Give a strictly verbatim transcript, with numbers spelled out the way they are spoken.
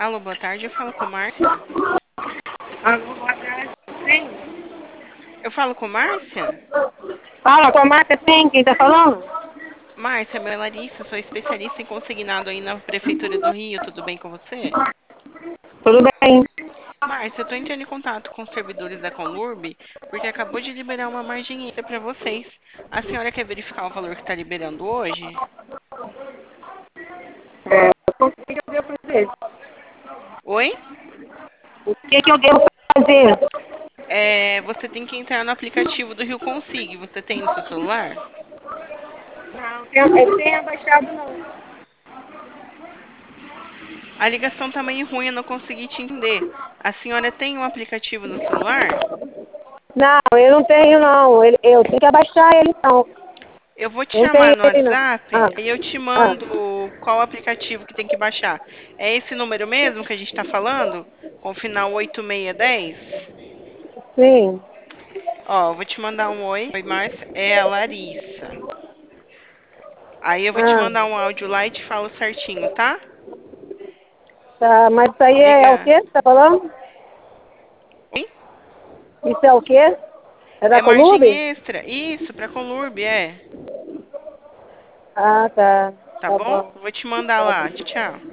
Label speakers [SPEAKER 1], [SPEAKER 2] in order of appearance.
[SPEAKER 1] Alô, boa tarde. Eu falo com Márcia.
[SPEAKER 2] Alô, boa tarde. Sim.
[SPEAKER 1] Eu falo com Márcia?
[SPEAKER 2] Fala, com a marca sim, quem tá falando?
[SPEAKER 1] Márcia, meu é Larissa, sou especialista em consignado aí na Prefeitura do Rio. Tudo bem com você?
[SPEAKER 2] Tudo bem?
[SPEAKER 1] Márcia, eu tô entrando em contato com os servidores da Conlurb porque acabou de liberar uma margem extra para vocês. A senhora quer verificar o valor que está liberando hoje?
[SPEAKER 2] É, o que que eu devo fazer?
[SPEAKER 1] Oi?
[SPEAKER 2] O que que eu devo fazer?
[SPEAKER 1] É, você tem que entrar no aplicativo do Rio Consig. Você tem no seu celular?
[SPEAKER 2] Não, eu eu tenho abaixado não.
[SPEAKER 1] A ligação tá meio ruim, eu não consegui te entender. A senhora tem um aplicativo no celular?
[SPEAKER 2] Não, eu não tenho não. Ele, eu tenho que abaixar ele então.
[SPEAKER 1] Eu vou te
[SPEAKER 2] Eu não
[SPEAKER 1] chamar
[SPEAKER 2] tenho
[SPEAKER 1] no
[SPEAKER 2] ele não.
[SPEAKER 1] WhatsApp
[SPEAKER 2] Ah,
[SPEAKER 1] e eu te
[SPEAKER 2] ah,
[SPEAKER 1] mando qual aplicativo que tem que baixar. É esse número mesmo que a gente está falando? Com o final oito seis um zero?
[SPEAKER 2] sim.
[SPEAKER 1] Ó, eu vou te mandar um oi. Oi, Márcia. É a Larissa. Aí eu vou te
[SPEAKER 2] Ah,
[SPEAKER 1] mandar um áudio lá e te falo certinho, tá?
[SPEAKER 2] tá, mas isso aí é, é o
[SPEAKER 1] Liga.
[SPEAKER 2] que você tá falando?
[SPEAKER 1] Oi?
[SPEAKER 2] Isso é o quê? É da
[SPEAKER 1] É margem
[SPEAKER 2] Colube?
[SPEAKER 1] extra. Isso, pra Conlurb, é.
[SPEAKER 2] Ah, tá.
[SPEAKER 1] Tá
[SPEAKER 2] Tá
[SPEAKER 1] bom?
[SPEAKER 2] bom.
[SPEAKER 1] Vou te mandar
[SPEAKER 2] Tá
[SPEAKER 1] lá.
[SPEAKER 2] bom.
[SPEAKER 1] Tchau.